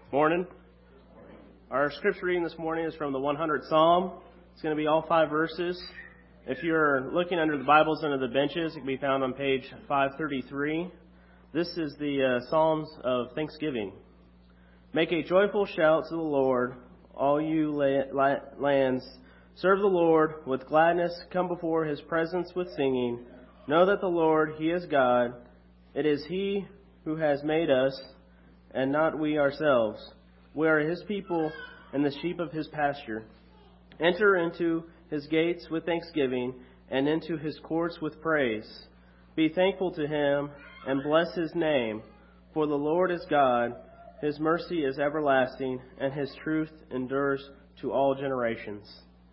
Morning. Our scripture reading this morning is from the 100th Psalm. It's going to be all 5 verses. If you're looking under the Bibles under the benches, it can be found on page 533. This is the Psalms of Thanksgiving. Make a joyful shout to the Lord, all you lands. Serve the Lord with gladness. Come before His presence with singing. Know that the Lord, He is God. It is He who has made us, and not we ourselves. We are His people and the sheep of His pasture. Enter into His gates with thanksgiving and into His courts with praise. Be thankful to Him and bless His name. For the Lord is God. His mercy is everlasting, and His truth endures to all generations.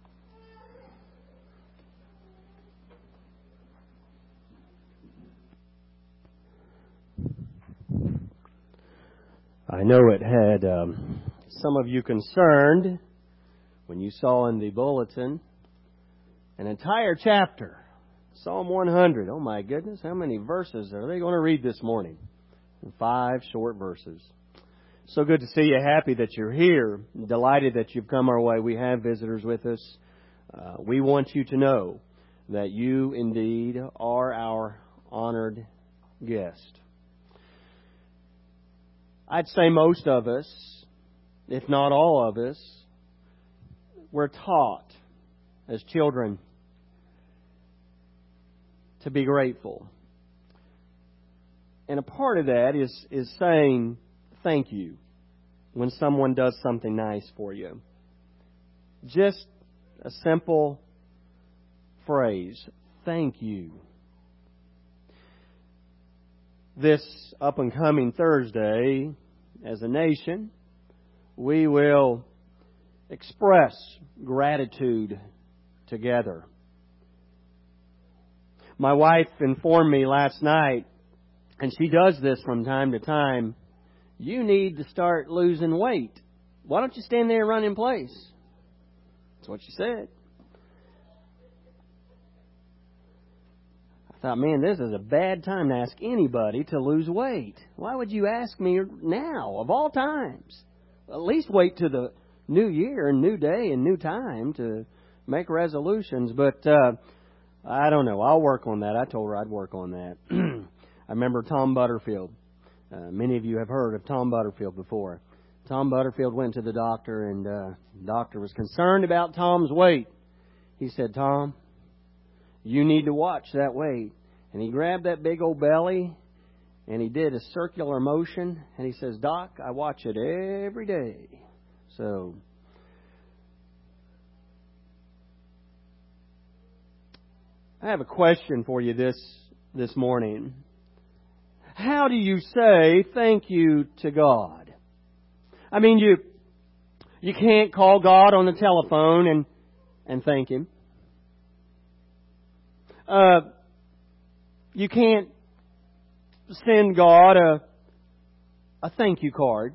I know it had some of you concerned when you saw in the bulletin an entire chapter, Psalm 100. Oh my goodness, how many verses are they going to read this morning? 5 short verses. So good to see you. Happy that you're here. Delighted that you've come our way. We have visitors with us. We want you to know that you indeed are our honored guest. I'd say most of us, if not all of us, were taught as children to be grateful. And a part of that is saying thank you when someone does something nice for you. Just a simple phrase, thank you. This up-and-coming Thursday, as a nation, we will express gratitude together. My wife informed me last night, and she does this from time to time, you need to start losing weight. Why don't you stand there and run in place? That's what she said. I thought, man, this is a bad time to ask anybody to lose weight. Why would you ask me now, of all times? At least wait to the new year and new day and new time to make resolutions. But I don't know. I'll work on that. I told her I'd work on that. I remember Tom Butterfield. Many of you have heard of Tom Butterfield before. Tom Butterfield went to the doctor, and the doctor was concerned about Tom's weight. He said, Tom, you need to watch that weight. And he grabbed that big old belly and he did a circular motion. And he says, Doc, I watch it every day. So, I have a question for you this morning. How do you say thank you to God? I mean, you can't call God on the telephone and thank Him. You can't send God a thank you card.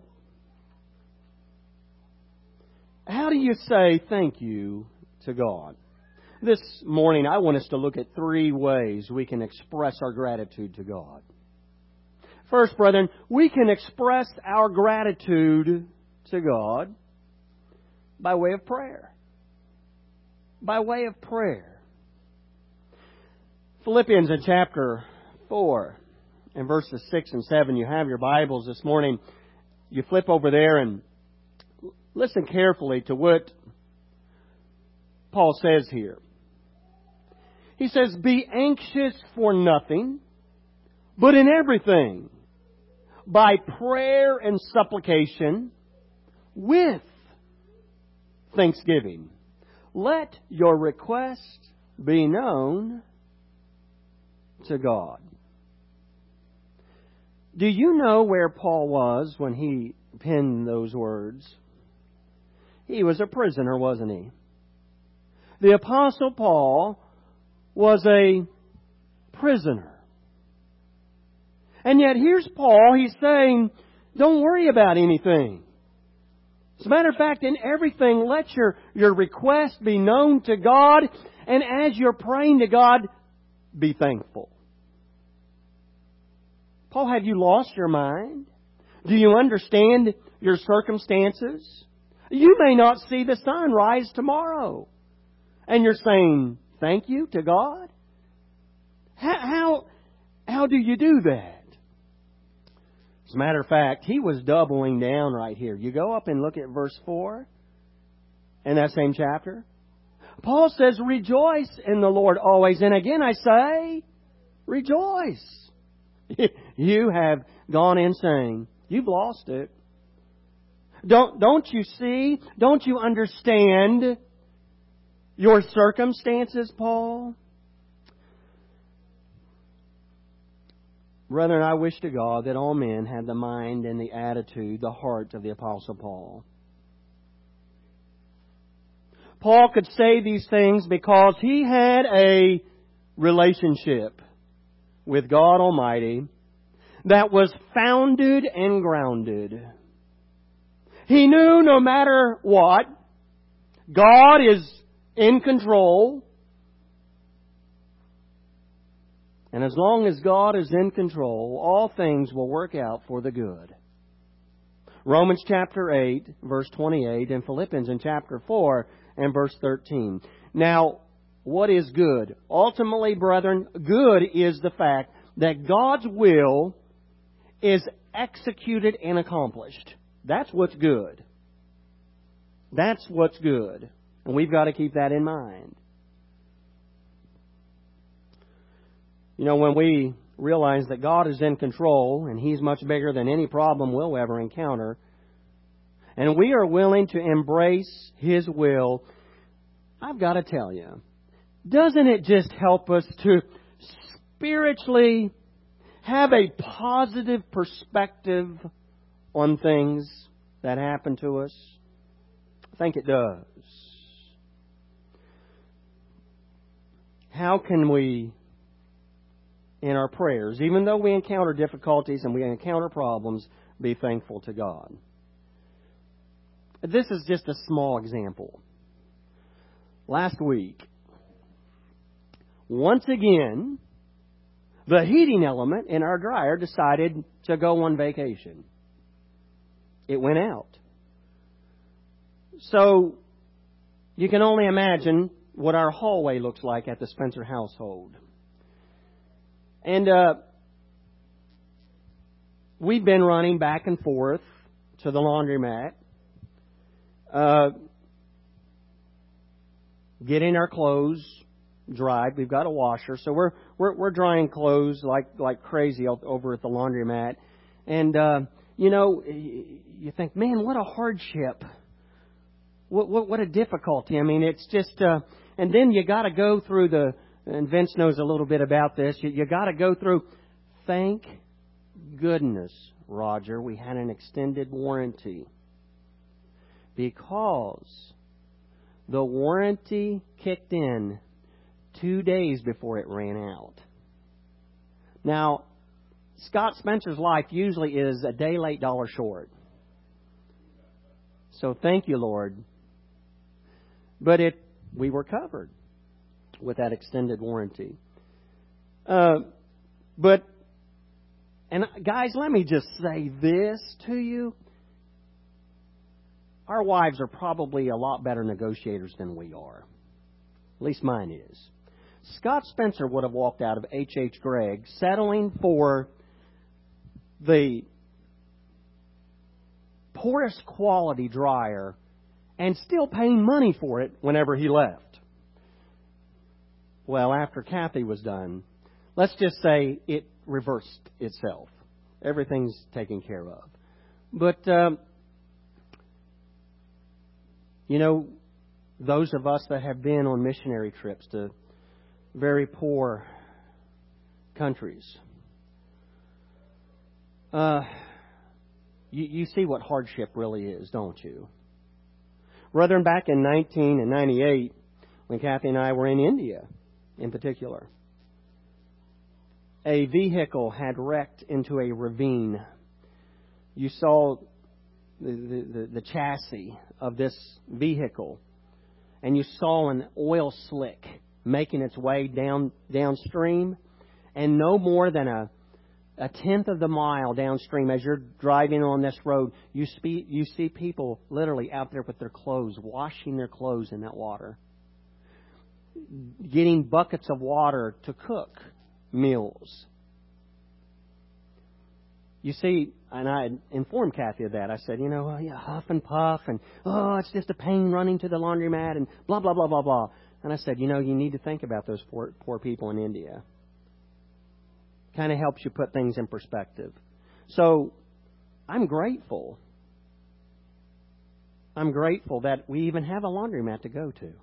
How do you say thank you to God? This morning, I want us to look at 3 ways we can express our gratitude to God. First, brethren, we can express our gratitude to God by way of prayer. By way of prayer. Philippians in chapter 4 and verses 6 and 7. You have your Bibles this morning. You flip over there and listen carefully to what Paul says here. He says, be anxious for nothing, but in everything, by prayer and supplication, with thanksgiving, let your request be known to God. Do you know where Paul was when he penned those words? He was a prisoner, wasn't he? The Apostle Paul was a prisoner. And yet here's Paul, he's saying, don't worry about anything. As a matter of fact, in everything, let your request be known to God. And as you're praying to God, be thankful. Paul, have you lost your mind? Do you understand your circumstances? You may not see the sun rise tomorrow. And you're saying, thank you to God? How do you do that? As a matter of fact, he was doubling down right here. You go up and look at verse 4 in that same chapter. Paul says, rejoice in the Lord always. And again I say, rejoice. You have gone insane. You've lost it. Don't you see? Don't you understand your circumstances, Paul? Brethren, I wish to God that all men had the mind and the attitude, the heart of the Apostle Paul. Paul could say these things because he had a relationship with God Almighty that was founded and grounded. He knew no matter what, God is in control. And as long as God is in control, all things will work out for the good. Romans chapter 8, verse 28, and Philippians in chapter 4 and verse 13. Now, what is good? Ultimately, brethren, good is the fact that God's will is executed and accomplished. That's what's good. That's what's good. And we've got to keep that in mind. You know, when we realize that God is in control and He's much bigger than any problem we'll ever encounter, and we are willing to embrace His will, I've got to tell you, doesn't it just help us to spiritually have a positive perspective on things that happen to us? I think it does. How can we, in our prayers, even though we encounter difficulties and we encounter problems, be thankful to God? This is just a small example. Last week, once again, the heating element in our dryer decided to go on vacation. It went out. So, you can only imagine what our hallway looks like at the Spencer household. And we've been running back and forth to the laundromat, getting our clothes dried. We've got a washer, so we're drying clothes like crazy over at the laundromat. And you know, you think, man, what a hardship! What a difficulty! I mean, it's just. And then you got to go through the. And Vince knows a little bit about this. You got to go through. Thank goodness, Roger, we had an extended warranty, because the warranty kicked in 2 days before it ran out. Now, Scott Spencer's life usually is a day late, dollar short. So thank you, Lord. But we were covered with that extended warranty. But guys, let me just say this to you. Our wives are probably a lot better negotiators than we are. At least mine is. Scott Spencer would have walked out of H.H. Gregg settling for the poorest quality dryer and still paying money for it whenever he left. Well, after Kathy was done, let's just say it reversed itself. Everything's taken care of. But, you know, those of us that have been on missionary trips to very poor countries, you see what hardship really is, don't you? Brethren, back in 1998, when Kathy and I were in India, in particular, a vehicle had wrecked into a ravine. You saw the chassis of this vehicle, and you saw an oil slick making its way downstream, and no more than a tenth of the mile downstream, as you're driving on this road, you see people literally out there with their clothes, washing their clothes in that water, getting buckets of water to cook meals. You see, and I informed Kathy of that. I said, huff and puff, and it's just a pain running to the laundromat, and blah, blah, blah, blah, blah. And I said, you need to think about those poor people in India. Kind of helps you put things in perspective. So, I'm grateful. I'm grateful that we even have a laundromat to go to.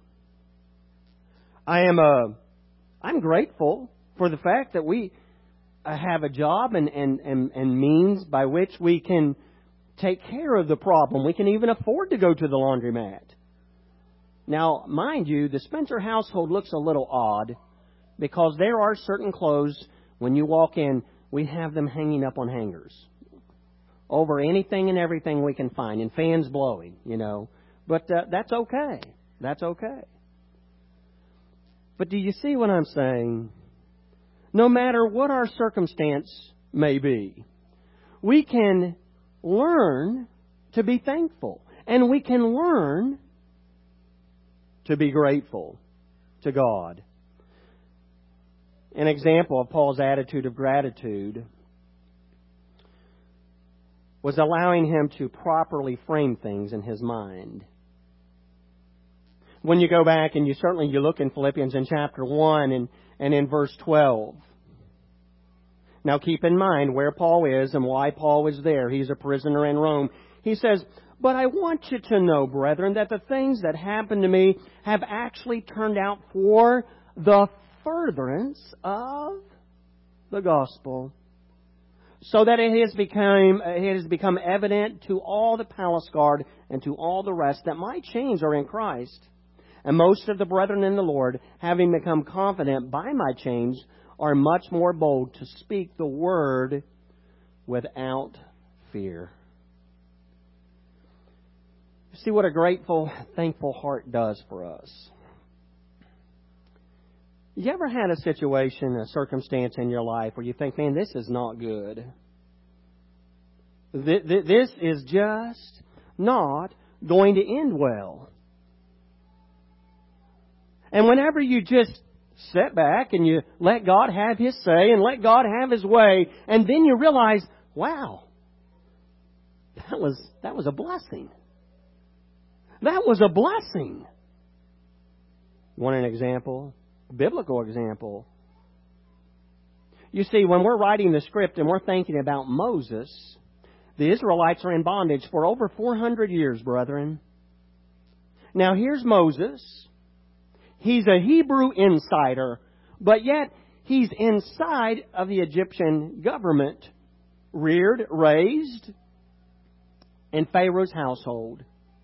I'm grateful for the fact that we have a job and means by which we can take care of the problem. We can even afford to go to the laundromat. Now, mind you, the Spencer household looks a little odd because there are certain clothes, when you walk in, we have them hanging up on hangers over anything and everything we can find, and fans blowing, But that's okay. That's okay. But do you see what I'm saying? No matter what our circumstance may be, we can learn to be thankful. And we can learn to be grateful to God. An example of Paul's attitude of gratitude was allowing him to properly frame things in his mind. When you go back and you look in Philippians in chapter 1 and in verse 12. Now keep in mind where Paul is and why Paul is there. He's a prisoner in Rome. He says, "But I want you to know, brethren, that the things that happened to me have actually turned out for the furtherance of the gospel, so that it has become evident to all the palace guard and to all the rest that my chains are in Christ. And most of the brethren in the Lord, having become confident by my chains, are much more bold to speak the word without fear." See what a grateful, thankful heart does for us. You ever had a situation, a circumstance in your life where you think, man, this is not good? This is just not going to end well. And whenever you just sit back and you let God have His say and let God have His way, and then you realize, wow, that was a blessing. That was a blessing. Want an example? A biblical example. You see, when we're writing the script and we're thinking about Moses, the Israelites are in bondage for over 400 years, brethren. Now here's Moses. He's a Hebrew insider, but yet he's inside of the Egyptian government, reared, raised in Pharaoh's household.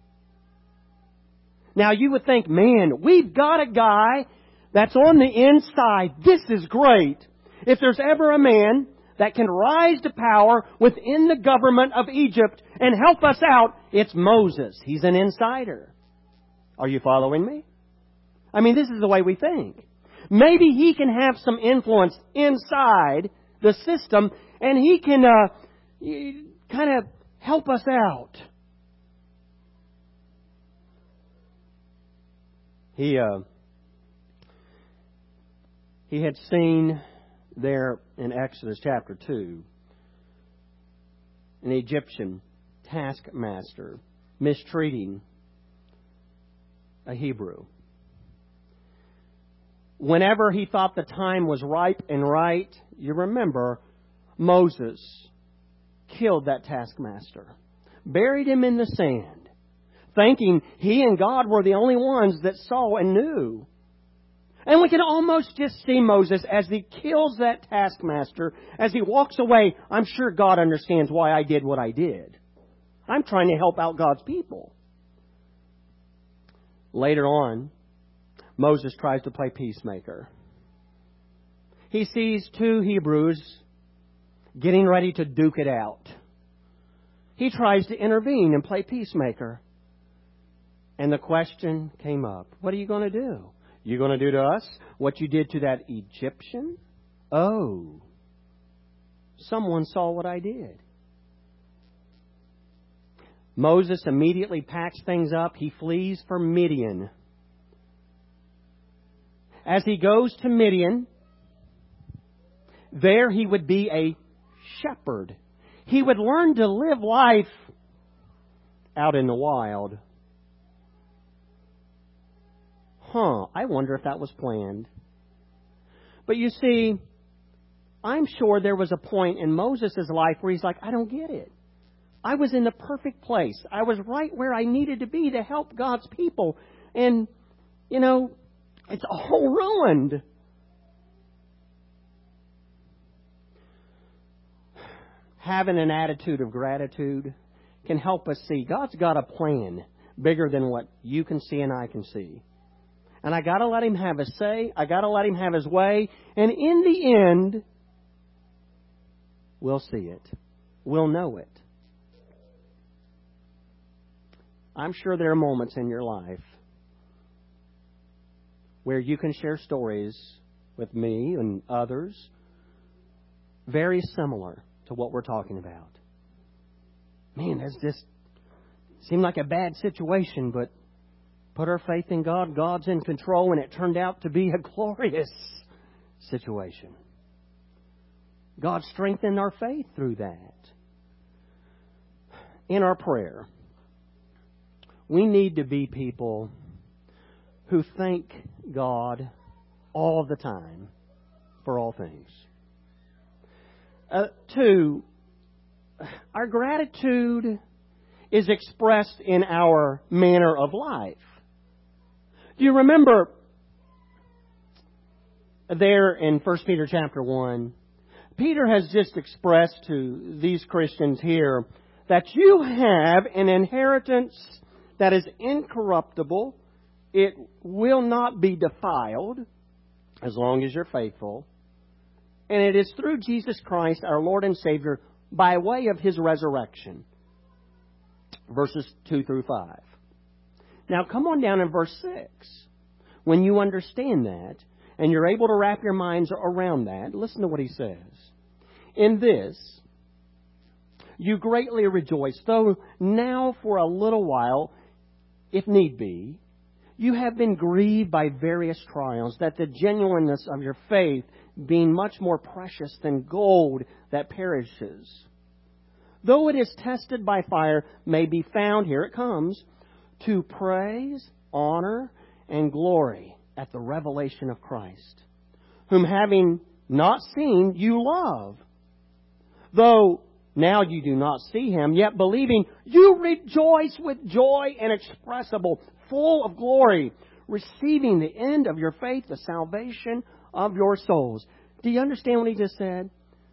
Now you would think, man, we've got a guy that's on the inside. This is great. If there's ever a man that can rise to power within the government of Egypt and help us out, it's Moses. He's an insider. Are you following me? I mean, this is the way we think. Maybe he can have some influence inside the system and he can kind of help us out. He had seen there in Exodus chapter 2 an Egyptian taskmaster mistreating a Hebrew. Whenever he thought the time was ripe and right, you remember Moses killed that taskmaster, buried him in the sand, thinking he and God were the only ones that saw and knew. And we can almost just see Moses as he kills that taskmaster, as he walks away. I'm sure God understands why I did what I did. I'm trying to help out God's people. Later on, Moses tries to play peacemaker. He sees two Hebrews getting ready to duke it out. He tries to intervene and play peacemaker. And the question came up, what are you going to do? You going to do to us what you did to that Egyptian? Oh. someone saw what I did. Moses immediately packs things up. He flees for Midian. As he goes to Midian, there he would be a shepherd. He would learn to live life out in the wild. I wonder if that was planned. But you see, I'm sure there was a point in Moses' life where he's like, I don't get it. I was in the perfect place. I was right where I needed to be to help God's people. And, it's all ruined. Having an attitude of gratitude can help us see God's got a plan bigger than what you can see and I can see. And I got to let Him have His say. I got to let Him have His way. And in the end, we'll see it. We'll know it. I'm sure there are moments in your life where you can share stories with me and others very similar to what we're talking about. Man, that's just seemed like a bad situation, but put our faith in God. God's in control, and it turned out to be a glorious situation. God strengthened our faith through that. In our prayer, we need to be people who thank God all the time for all things. 2, our gratitude is expressed in our manner of life. Do you remember there in 1 Peter chapter 1, Peter has just expressed to these Christians here that you have an inheritance that is incorruptible. It will not be defiled as long as you're faithful. And it is through Jesus Christ, our Lord and Savior, by way of His resurrection. Verses 2 through 5. Now come on down in verse 6. When you understand that, and you're able to wrap your minds around that, listen to what he says. In this, you greatly rejoice, though now for a little while, if need be, you have been grieved by various trials, that the genuineness of your faith, being much more precious than gold that perishes, though it is tested by fire, may be found, here it comes, to praise, honor, and glory at the revelation of Christ, whom having not seen, you love. Though now you do not see Him, yet believing, you rejoice with joy inexpressible, full of glory, receiving the end of your faith, the salvation of your souls. Do you understand what he just said?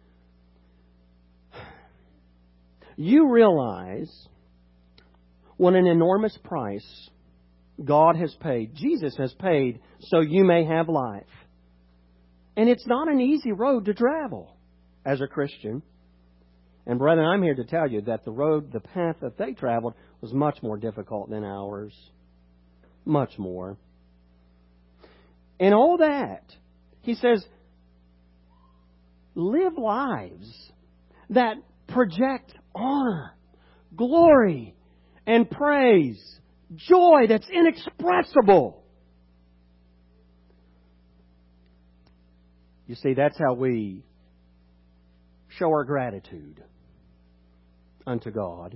You realize what an enormous price God has paid, Jesus has paid, so you may have life. And it's not an easy road to travel as a Christian. And brethren, I'm here to tell you that the path that they traveled was much more difficult than ours. Much more. And all that, he says, live lives that project honor, glory, and praise, joy that's inexpressible. You see, that's how we show our gratitude unto God.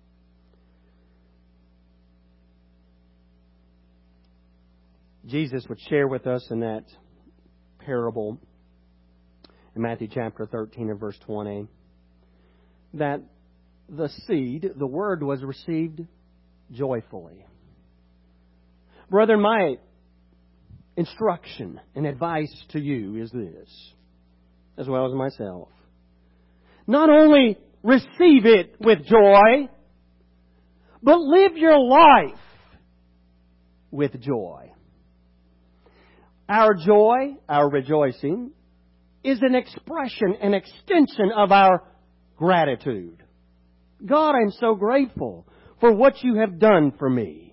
Jesus would share with us in that parable in Matthew chapter 13 and verse 20 that the seed, the word, was received joyfully. Brethren, my instruction and advice to you is this, as well as myself. Not only receive it with joy, but live your life with joy. Our joy, our rejoicing, is an expression, an extension of our gratitude. God, I'm so grateful for what you have done for me.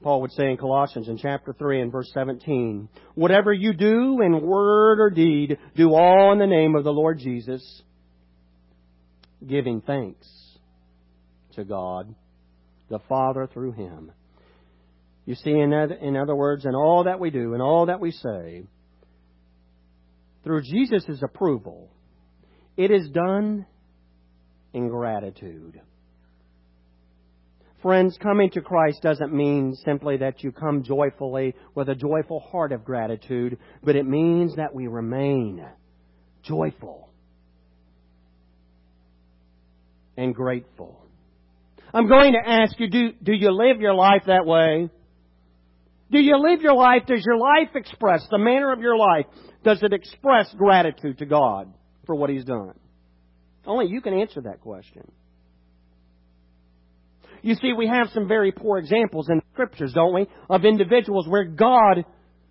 Paul would say in Colossians in chapter 3 and verse 17, whatever you do in word or deed, do all in the name of the Lord Jesus, giving thanks to God, the Father, through Him. You see, in other words, in all that we do, in all that we say, through Jesus' approval, it is done in gratitude. Friends, coming to Christ doesn't mean simply that you come joyfully with a joyful heart of gratitude, but it means that we remain joyful and grateful. I'm going to ask you, do you live your life that way? Do you live your life, does your life express, the manner of your life, does it express gratitude to God for what He's done? Only you can answer that question. You see, we have some very poor examples in the Scriptures, don't we, of individuals where God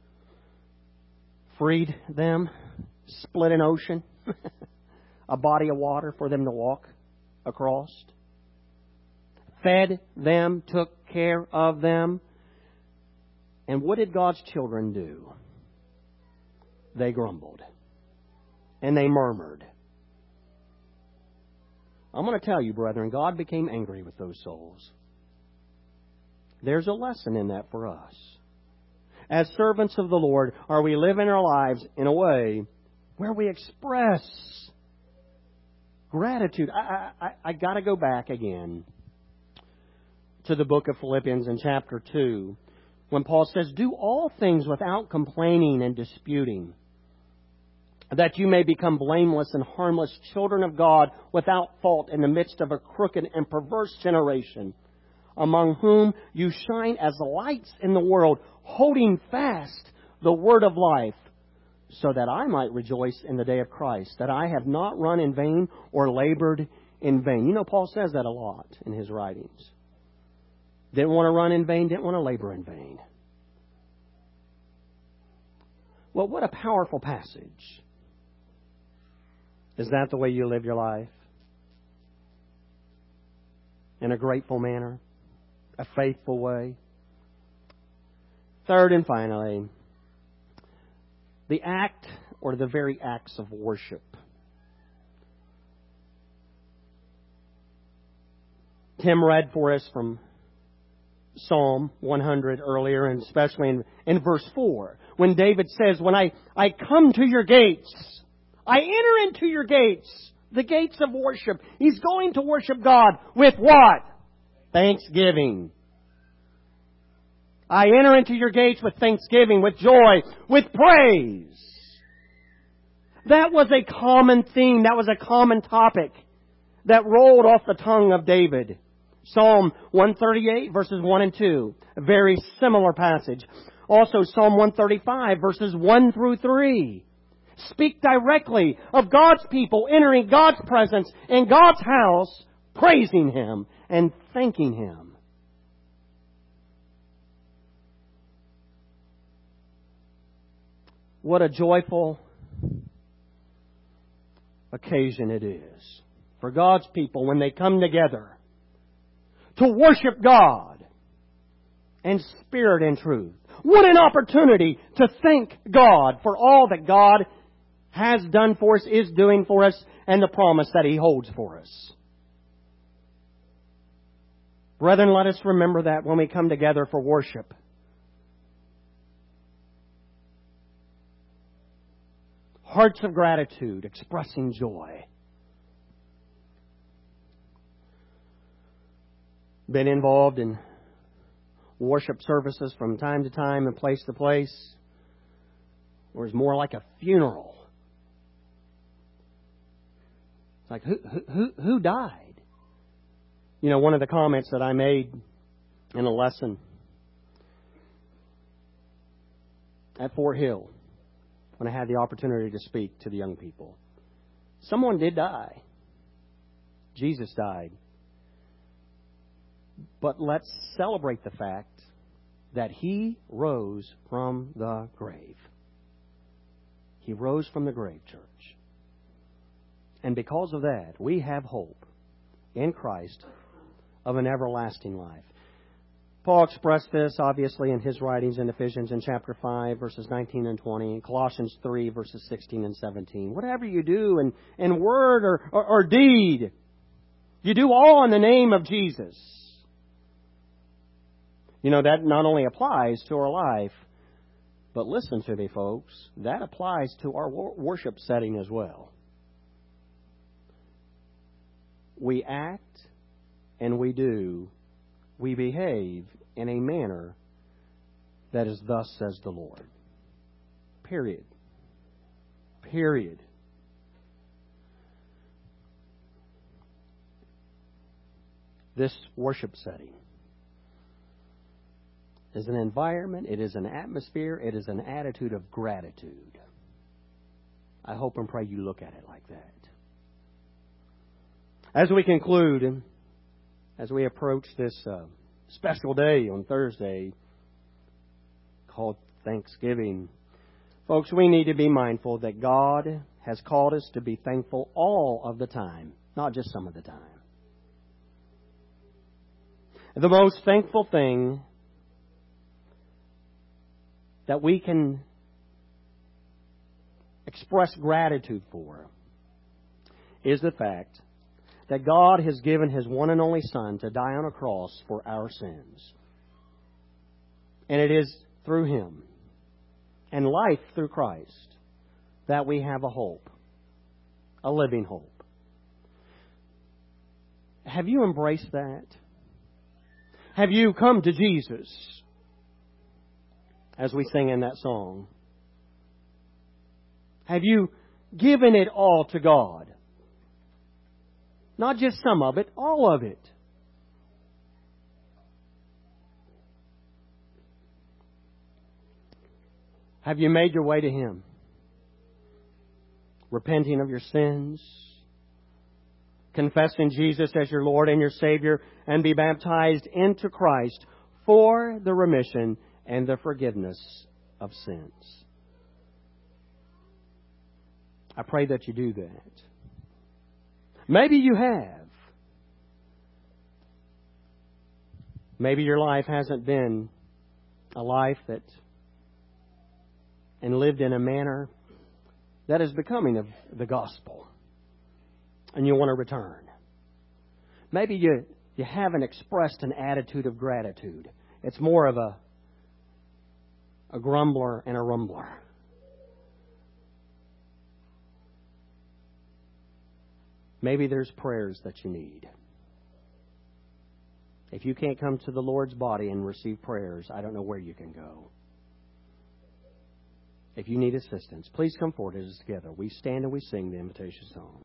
freed them, split an ocean, a body of water for them to walk across, fed them, took care of them. And what did God's children do? They grumbled. And they murmured. I'm going to tell you, brethren, God became angry with those souls. There's a lesson in that for us. As servants of the Lord, are we living our lives in a way where we express gratitude? I got to go back again to the book of Philippians in chapter 2, when Paul says, do all things without complaining and disputing, that you may become blameless and harmless children of God without fault in the midst of a crooked and perverse generation, among whom you shine as lights in the world, holding fast the word of life, so that I might rejoice in the day of Christ, that I have not run in vain or labored in vain. You know, Paul says that a lot in his writings. Didn't want to run in vain, didn't want to labor in vain. Well, what a powerful passage. Is that the way you live your life? In a grateful manner? A faithful way? Third and finally, the act or the very acts of worship. Tim read for us from Psalm 100 earlier, and especially in verse 4, when David says, when I come to your gates, I enter into your gates, the gates of worship. He's going to worship God with what? Thanksgiving. I enter into your gates with thanksgiving, with joy, with praise. That was a common theme. That was a common topic that rolled off the tongue of David. Psalm 138, verses 1 and 2. A very similar passage. Also, Psalm 135, verses 1 through 3. Speak directly of God's people entering God's presence in God's house, praising Him and thanking Him. What a joyful occasion it is for God's people when they come together to worship God in spirit and truth. What an opportunity to thank God for all that God has done for us, is doing for us, and the promise that He holds for us. Brethren, let us remember that when we come together for worship. Hearts of gratitude, expressing joy. Been involved in worship services from time to time and place to place, where it's more like a funeral. It's like, who died? You know, one of the comments that I made in a lesson at Fort Hill, when I had the opportunity to speak to the young people. Someone did die. Jesus died. But let's celebrate the fact that He rose from the grave. He rose from the grave, church. And because of that, we have hope in Christ of an everlasting life. Paul expressed this, obviously, in his writings in Ephesians in chapter 5, verses 19 and 20, and Colossians 3, verses 16 and 17. Whatever you do in word or deed, you do all in the name of Jesus. You know, that not only applies to our life, but listen to me, folks, that applies to our worship setting as well. We act and we do, we behave in a manner that is thus says the Lord. Period. Period. This worship setting is an environment, it is an atmosphere, it is an attitude of gratitude. I hope and pray you look at it like that. As we conclude, as we approach this special day on Thursday called Thanksgiving, folks, we need to be mindful that God has called us to be thankful all of the time, not just some of the time. The most thankful thing that we can express gratitude for is the fact that God has given His one and only Son to die on a cross for our sins. And it is through Him and life through Christ that we have a hope, a living hope. Have you embraced that? Have you come to Jesus, as we sing in that song? Have you given it all to God? Not just some of it, all of it. Have you made your way to Him? Repenting of your sins, confessing Jesus as your Lord and your Savior, and be baptized into Christ for the remission and the forgiveness of sins. I pray that you do that. Maybe you have. Maybe your life hasn't been a life that and lived in a manner that is becoming of the gospel, and you want to return. Maybe you haven't expressed an attitude of gratitude. It's more of a grumbler and a rumbler. Maybe there's prayers that you need. If you can't come to the Lord's body and receive prayers, I don't know where you can go. If you need assistance, please come forward as together. We stand and we sing the invitation song.